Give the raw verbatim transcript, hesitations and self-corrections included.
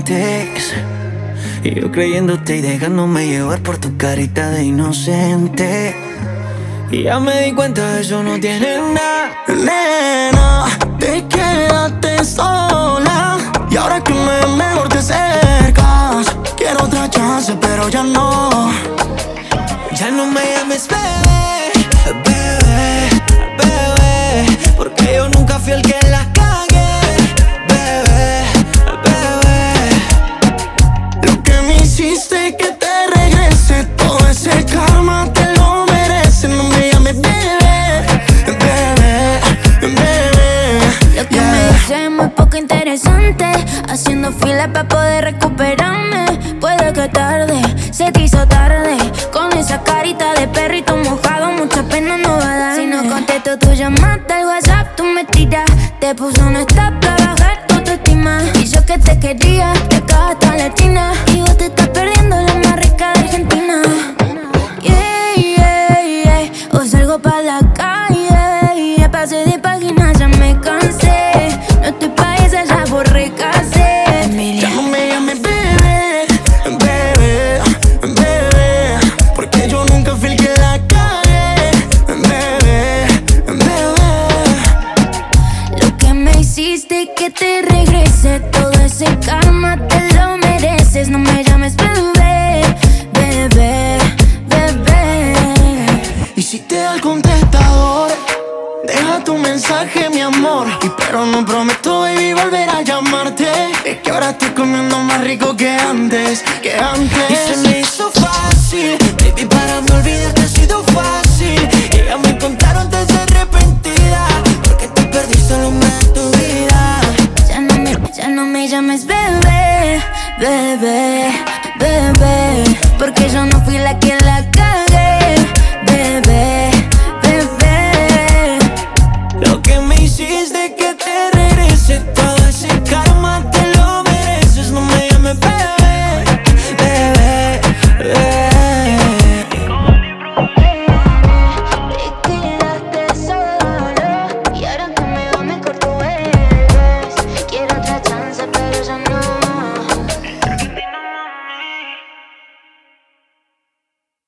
antes. Y yo creyéndote y dejándome llevar por tu carita de inocente. Y ya me di cuenta de eso no tiene nada. Nena, te quedaste sola. Y ahora que me ves mejor te acercas. Quiero otra chance pero ya no. Ya no me llames bebé, bebé, bebé, porque yo nunca fui el que la cagué. Bebé, bebé. Lo que me hiciste que te regrese. Todo ese karma te lo mereces. No me llames bebé, bebé, bebé. Lo que me dice es muy poco interesante. Haciendo fila para poder recuperarme. Puede que tarde, se te hizo tarde. Con esa carita de perrito mojado, mucha pena no va a dar. Si no contesto tu llamada al WhatsApp, tú me tiras. Te puso un stop para bajar tu autoestima. Y yo que te quería, te acabas la china. Y vos te estás perdiendo la más rica de Argentina. Yeah, yeah, yeah. O salgo pa' la calle. Ya pasé de página, ya me cansé. No estoy pa' esa, ya borré casé. Ya no me llames bebé, bebé, bebé, porque yo nunca fui el que la cagué. Bebé, bebé. Lo que me hiciste que te regrese. Todo ese karma te lo mereces. No me llames bebé, bebé, bebé. Y si te da el contestador, deja tu mensaje, mi amor. Y pero no prometo, baby, volver a llamarte. Es que ahora estoy comiendo más rico que antes, que antes. Y se me hizo fácil, baby, para no olvidarte ha sido fácil. Y ya me contaron antes de arrepentida, porque te perdiste lo más de tu vida. Ya no me, ya no me llames bebé, bebé, bebé, porque yo no fui la que la